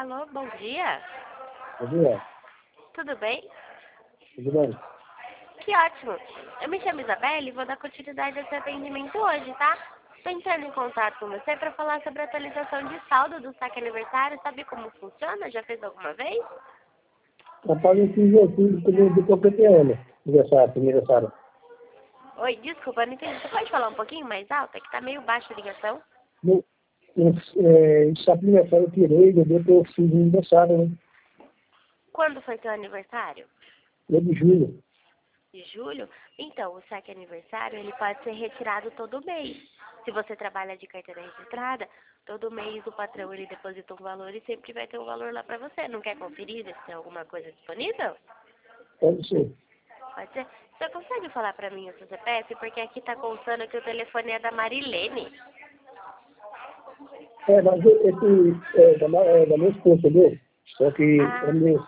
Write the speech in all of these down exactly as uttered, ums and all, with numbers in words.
Alô, bom dia. Bom dia. Tudo bem? Tudo bem? Que ótimo. Eu me chamo Isabelle e vou dar continuidade ao seu atendimento hoje, tá? Estou entrando em contato com você para falar sobre a atualização de saldo do saque aniversário. Sabe como funciona? Já fez alguma vez? Rapaz, eu fiz assim do, do completo ano. Aniversário, aniversário. Oi, desculpa, não entendi. Você pode falar um pouquinho mais alto? É que tá meio baixa a ligação. No, no, é, esse aniversário eu tirei, depois eu fiz um aniversário, né? Quando foi seu aniversário? No de julho. De julho? Então, o saque aniversário, ele pode ser retirado todo mês. Se você trabalha de carteira registrada, todo mês o patrão, ele deposita um valor e sempre vai ter um valor lá para você. Não quer conferir se tem alguma coisa disponível? Pode ser. Pode ser? Você consegue falar para mim o seu C P F? Porque aqui tá constando que o telefone é da Marilene. É, mas esse é da, ma- é da minha esposa, entendeu? Só que é Ah, meu.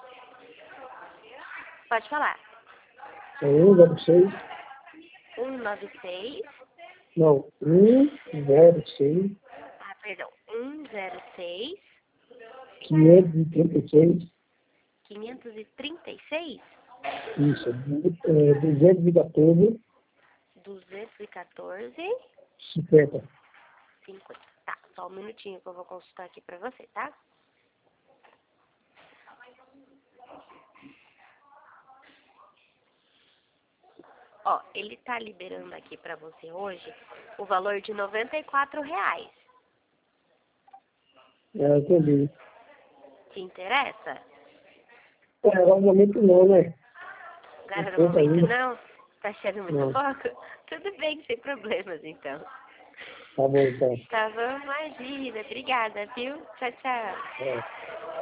pode falar. É um zero seis. um nove seis. Não, um zero seis, Ah, perdão. um zero seis. quinhentos e trinta e seis. quinhentos e trinta e seis. Isso, du- é, duzentos e quatorze, duzentos e quatorze. cinquenta. cinquenta. Tá, só um minutinho que eu vou consultar aqui pra você, tá? Ó, ele tá liberando aqui pra você hoje o valor de noventa e quatro reais. É, entendi. Te interessa? É, no momento não, né? Um Agora no pouco momento ainda. não? Tá achando muito Não. pouco? Tudo bem, sem problemas então. Tá bom, então. Tá bom? Imagina. Obrigada, viu? Tchau, tchau. É.